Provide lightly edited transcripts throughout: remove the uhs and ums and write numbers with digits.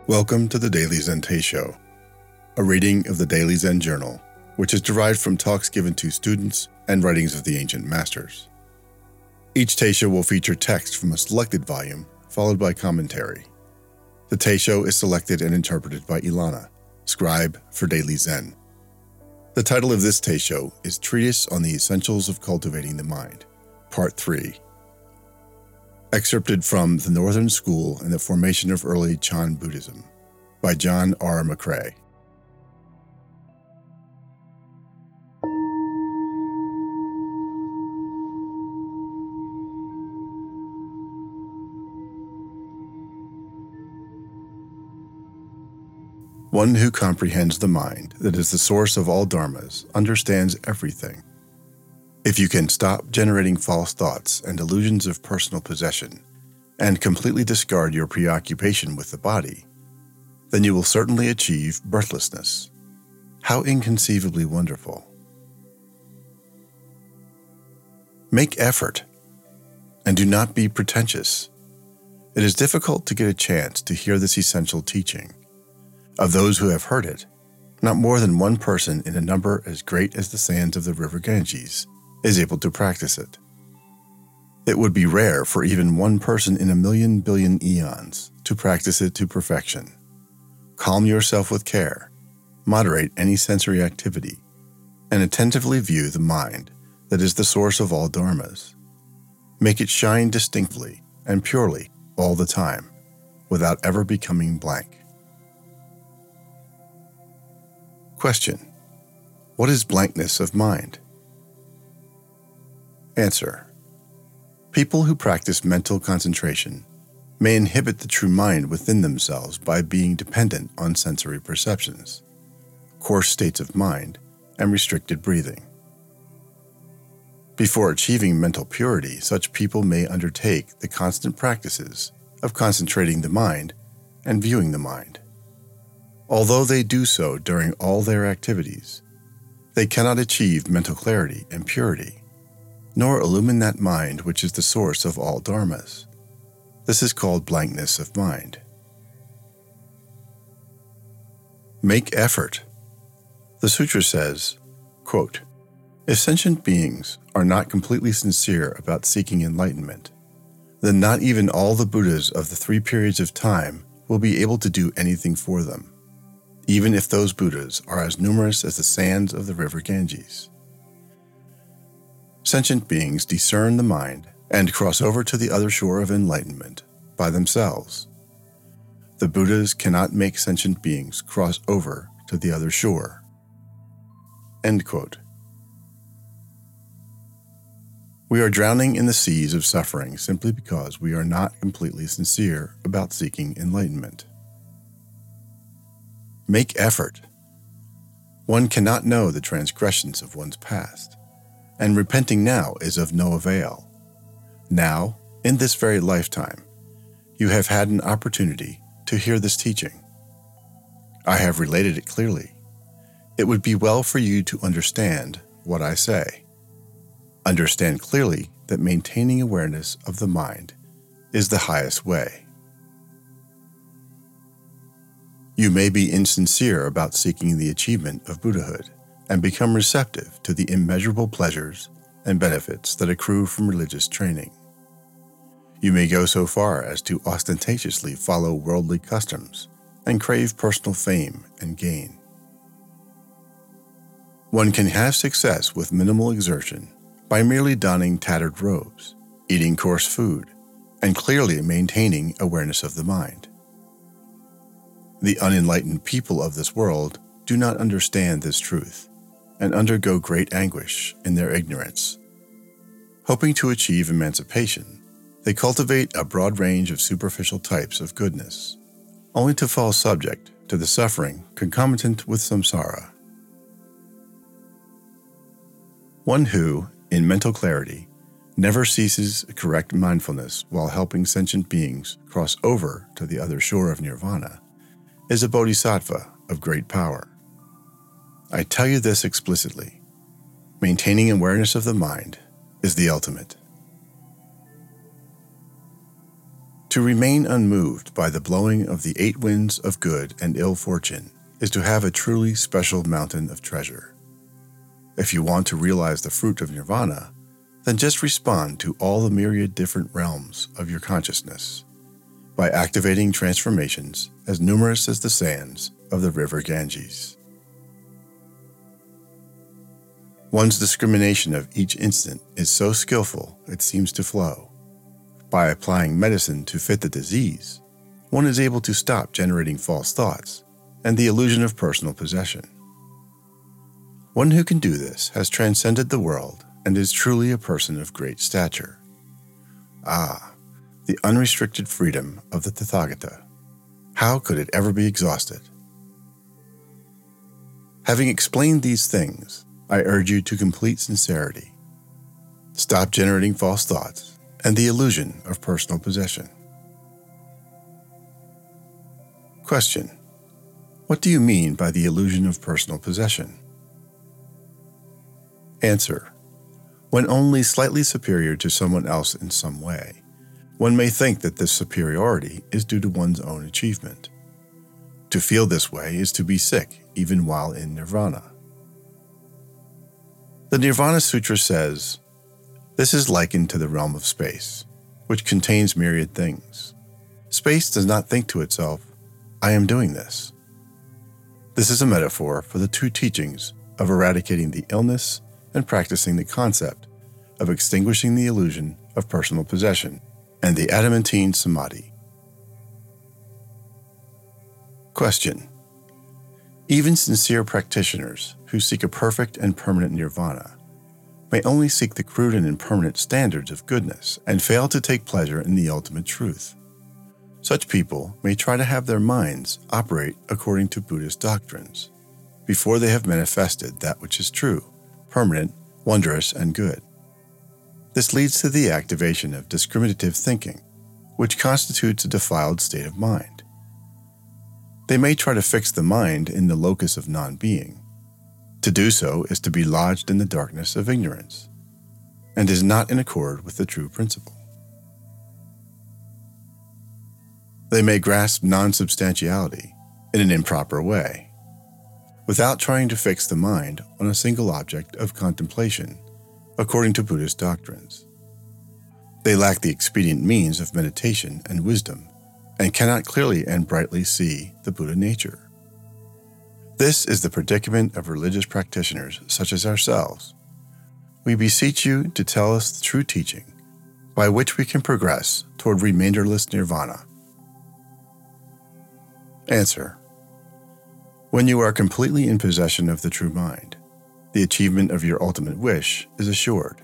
Welcome to the Daily Zen Teisho, a reading of the Daily Zen Journal, which is derived from talks given to students and writings of the ancient masters. Each Teisho will feature text from a selected volume, followed by commentary. The Teisho is selected and interpreted by Ilana, scribe for Daily Zen. The title of this Teisho is Treatise on the Essentials of Cultivating the Mind, Part 3. Excerpted from The Northern School and the Formation of Early Chan Buddhism by John R. McCrae. One who comprehends the mind that is the source of all dharmas understands everything. If you can stop generating false thoughts and illusions of personal possession, and completely discard your preoccupation with the body, then you will certainly achieve birthlessness. How inconceivably wonderful. Make effort, and do not be pretentious. It is difficult to get a chance to hear this essential teaching. Of those who have heard it, not more than one person in a number as great as the sands of the river Ganges is able to practice it. It would be rare for even one person in 1,000,000 billion eons to practice it to perfection. Calm yourself with care, moderate any sensory activity, and attentively view the mind that is the source of all dharmas. Make it shine distinctly and purely all the time, without ever becoming blank. Question: what is blankness of mind? Answer: people who practice mental concentration may inhibit the true mind within themselves by being dependent on sensory perceptions, coarse states of mind, and restricted breathing. Before achieving mental purity, such people may undertake the constant practices of concentrating the mind and viewing the mind. Although they do so during all their activities, they cannot achieve mental clarity and purity, nor illumine that mind which is the source of all dharmas. This is called blankness of mind. Make effort. The sutra says, quote, "If sentient beings are not completely sincere about seeking enlightenment, then not even all the Buddhas of the 3 periods of time will be able to do anything for them, even if those Buddhas are as numerous as the sands of the river Ganges." Sentient beings discern the mind and cross over to the other shore of enlightenment by themselves. The Buddhas cannot make sentient beings cross over to the other shore. End quote. We are drowning in the seas of suffering simply because we are not completely sincere about seeking enlightenment. Make effort. One cannot know the transgressions of one's past, and repenting now is of no avail. Now, in this very lifetime, you have had an opportunity to hear this teaching. I have related it clearly. It would be well for you to understand what I say. Understand clearly that maintaining awareness of the mind is the highest way. You may be insincere about seeking the achievement of Buddhahood and become receptive to the immeasurable pleasures and benefits that accrue from religious training. You may go so far as to ostentatiously follow worldly customs and crave personal fame and gain. One can have success with minimal exertion by merely donning tattered robes, eating coarse food, and clearly maintaining awareness of the mind. The unenlightened people of this world do not understand this truth and undergo great anguish in their ignorance. Hoping to achieve emancipation, they cultivate a broad range of superficial types of goodness, only to fall subject to the suffering concomitant with samsara. One who, in mental clarity, never ceases correct mindfulness while helping sentient beings cross over to the other shore of nirvana is a bodhisattva of great power. I tell you this explicitly. Maintaining awareness of the mind is the ultimate. To remain unmoved by the blowing of the 8 winds of good and ill fortune is to have a truly special mountain of treasure. If you want to realize the fruit of nirvana, then just respond to all the myriad different realms of your consciousness by activating transformations as numerous as the sands of the river Ganges. One's discrimination of each instant is so skillful it seems to flow. By applying medicine to fit the disease, one is able to stop generating false thoughts and the illusion of personal possession. One who can do this has transcended the world and is truly a person of great stature. Ah, the unrestricted freedom of the Tathagata. How could it ever be exhausted? Having explained these things, I urge you to complete sincerity. Stop generating false thoughts and the illusion of personal possession. Question: what do you mean by the illusion of personal possession? Answer: when only slightly superior to someone else in some way, one may think that this superiority is due to one's own achievement. To feel this way is to be sick even while in nirvana. The Nirvana Sutra says, "This is likened to the realm of space, which contains myriad things. Space does not think to itself, 'I am doing this.'" This is a metaphor for the 2 teachings of eradicating the illness and practicing the concept of extinguishing the illusion of personal possession and the adamantine samadhi. Question: even sincere practitioners who seek a perfect and permanent nirvana may only seek the crude and impermanent standards of goodness and fail to take pleasure in the ultimate truth. Such people may try to have their minds operate according to Buddhist doctrines before they have manifested that which is true, permanent, wondrous, and good. This leads to the activation of discriminative thinking, which constitutes a defiled state of mind. They may try to fix the mind in the locus of non-being. To do so is to be lodged in the darkness of ignorance, and is not in accord with the true principle. They may grasp non-substantiality in an improper way, without trying to fix the mind on a single object of contemplation, according to Buddhist doctrines. They lack the expedient means of meditation and wisdom, and cannot clearly and brightly see the Buddha nature. This is the predicament of religious practitioners such as ourselves. We beseech you to tell us the true teaching, by which we can progress toward remainderless nirvana. Answer: when you are completely in possession of the true mind, the achievement of your ultimate wish is assured.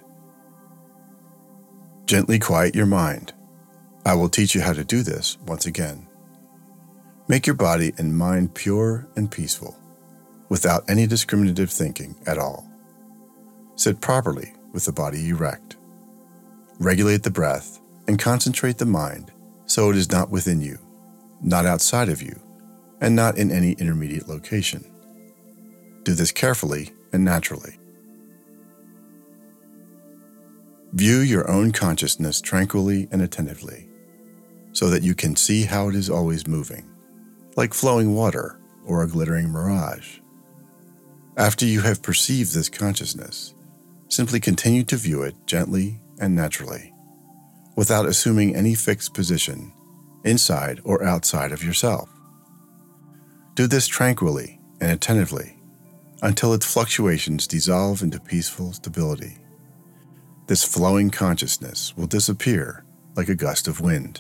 Gently quiet your mind. I will teach you how to do this once again. Make your body and mind pure and peaceful, without any discriminative thinking at all. Sit properly with the body erect. Regulate the breath and concentrate the mind so it is not within you, not outside of you, and not in any intermediate location. Do this carefully and naturally. View your own consciousness tranquilly and attentively, so that you can see how it is always moving, like flowing water or a glittering mirage. After you have perceived this consciousness, simply continue to view it gently and naturally, without assuming any fixed position inside or outside of yourself. Do this tranquilly and attentively until its fluctuations dissolve into peaceful stability. This flowing consciousness will disappear like a gust of wind.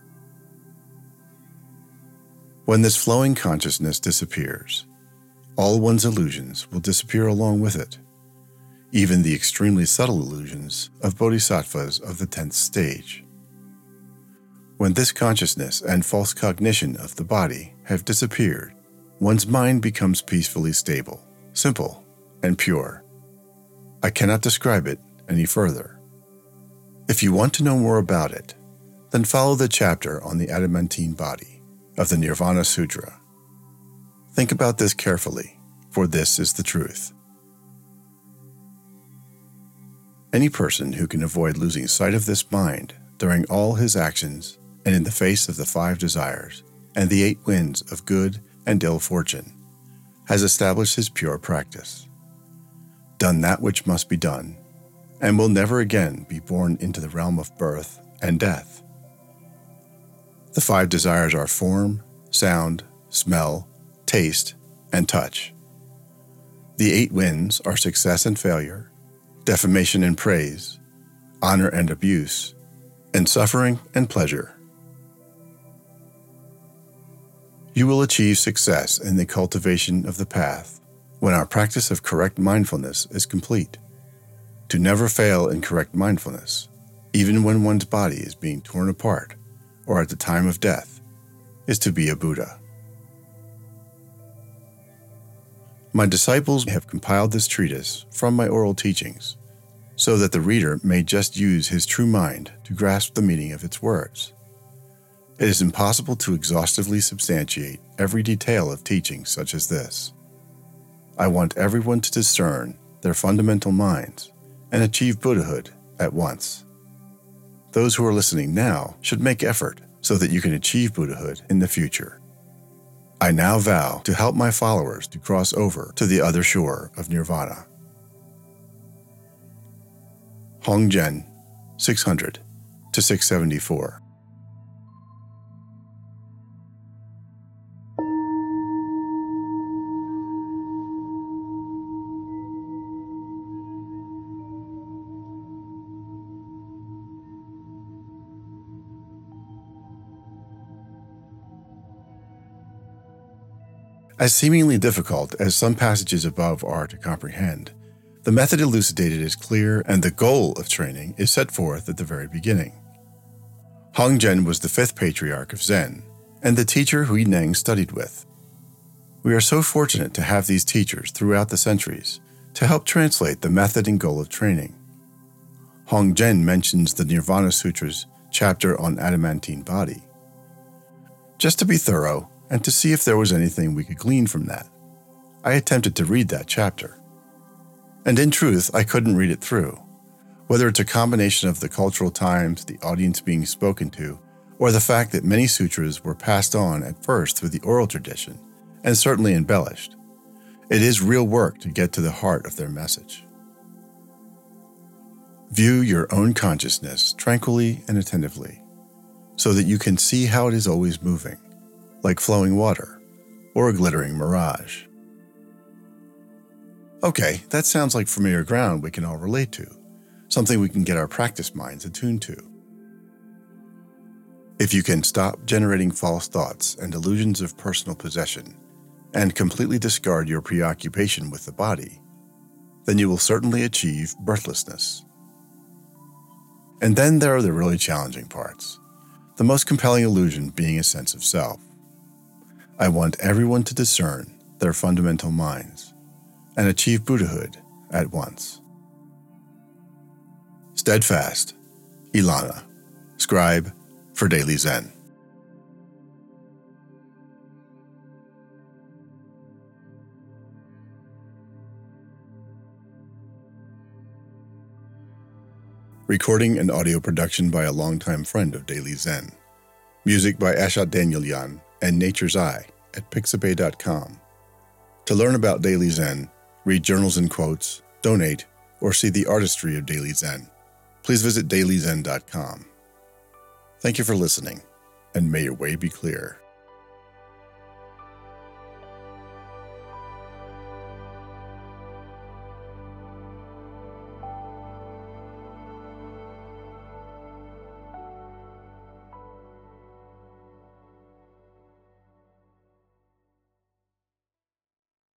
When this flowing consciousness disappears, all one's illusions will disappear along with it, even the extremely subtle illusions of bodhisattvas of the 10th stage. When this consciousness and false cognition of the body have disappeared, one's mind becomes peacefully stable, simple, and pure. I cannot describe it any further. If you want to know more about it, then follow the chapter on the adamantine body of the Nirvana Sutra. Think about this carefully, for this is the truth. Any person who can avoid losing sight of this mind during all his actions and in the face of the 5 desires and the 8 winds of good and ill fortune, has established his pure practice, done that which must be done, and will never again be born into the realm of birth and death. The 5 desires are form, sound, smell, taste, and touch. The 8 winds are success and failure, defamation and praise, honor and abuse, and suffering and pleasure. You will achieve success in the cultivation of the path when our practice of correct mindfulness is complete. To never fail in correct mindfulness, even when one's body is being torn apart or at the time of death, is to be a Buddha. My disciples have compiled this treatise from my oral teachings so that the reader may just use his true mind to grasp the meaning of its words. It is impossible to exhaustively substantiate every detail of teaching such as this. I want everyone to discern their fundamental minds and achieve Buddhahood at once. Those who are listening now should make effort so that you can achieve Buddhahood in the future. I now vow to help my followers to cross over to the other shore of Nirvana. Hong Zhen, 600 to 674. As seemingly difficult as some passages above are to comprehend, the method elucidated is clear and the goal of training is set forth at the very beginning. Hong Zhen was the 5th patriarch of Zen and the teacher Hui Neng studied with. We are so fortunate to have these teachers throughout the centuries to help translate the method and goal of training. Hong Zhen mentions the Nirvana Sutra's chapter on adamantine body. Just to be thorough, and to see if there was anything we could glean from that, I attempted to read that chapter. And in truth, I couldn't read it through. Whether it's a combination of the cultural times, the audience being spoken to, or the fact that many sutras were passed on at first through the oral tradition, and certainly embellished, it is real work to get to the heart of their message. View your own consciousness tranquilly and attentively, so that you can see how it is always moving, like flowing water or a glittering mirage. Okay, that sounds like familiar ground we can all relate to, something we can get our practice minds attuned to. If you can stop generating false thoughts and illusions of personal possession, and completely discard your preoccupation with the body, then you will certainly achieve birthlessness. And then there are the really challenging parts, the most compelling illusion being a sense of self. I want everyone to discern their fundamental minds and achieve Buddhahood at once. Steadfast, Ilana, scribe for Daily Zen. Recording and audio production by a longtime friend of Daily Zen. Music by Ashat Danielyan and Nature's Eye at Pixabay.com. To learn about Daily Zen, read journals and quotes, donate, or see the artistry of Daily Zen, please visit dailyzen.com. Thank you for listening, and may your way be clear.